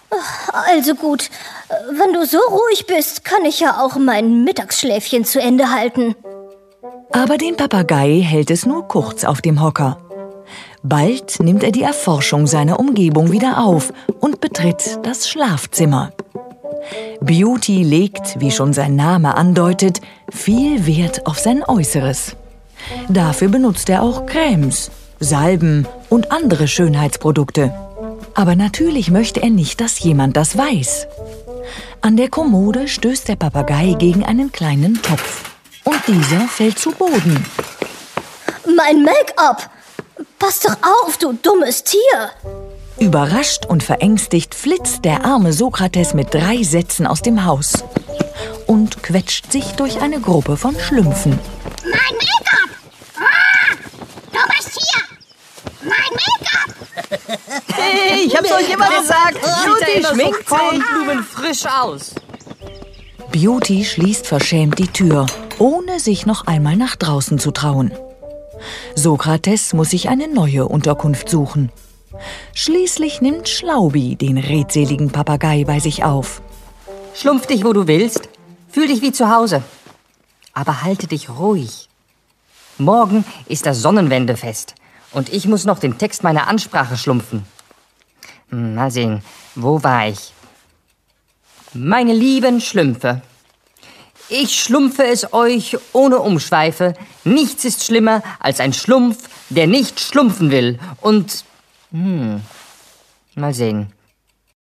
Also gut, wenn du so ruhig bist, kann ich ja auch mein Mittagsschläfchen zu Ende halten. Aber den Papagei hält es nur kurz auf dem Hocker. Bald nimmt er die Erforschung seiner Umgebung wieder auf und betritt das Schlafzimmer. Beauty legt, wie schon sein Name andeutet, viel Wert auf sein Äußeres. Dafür benutzt er auch Cremes, Salben und andere Schönheitsprodukte. Aber natürlich möchte er nicht, dass jemand das weiß. An der Kommode stößt der Papagei gegen einen kleinen Topf. Und dieser fällt zu Boden. Mein Make-up! Pass doch auf, du dummes Tier! Überrascht und verängstigt flitzt der arme Sokrates mit 3 Sätzen aus dem Haus und quetscht sich durch eine Gruppe von Schlümpfen. Mein Make-up! Dummes Tier! Mein Make-up! Hey, ich hab's euch immer gesagt. Beauty schminkt sich. Kornblumen frisch aus. Beauty schließt verschämt die Tür, ohne sich noch einmal nach draußen zu trauen. Sokrates muss sich eine neue Unterkunft suchen. Schließlich nimmt Schlaubi den redseligen Papagei bei sich auf. Schlumpf dich, wo du willst. Fühl dich wie zu Hause. Aber halte dich ruhig. Morgen ist das Sonnenwendefest. Und ich muss noch den Text meiner Ansprache schlumpfen. Mal sehen, wo war ich? Meine lieben Schlümpfe. Ich schlumpfe es euch ohne Umschweife. Nichts ist schlimmer als ein Schlumpf, der nicht schlumpfen will. Und, mal sehen.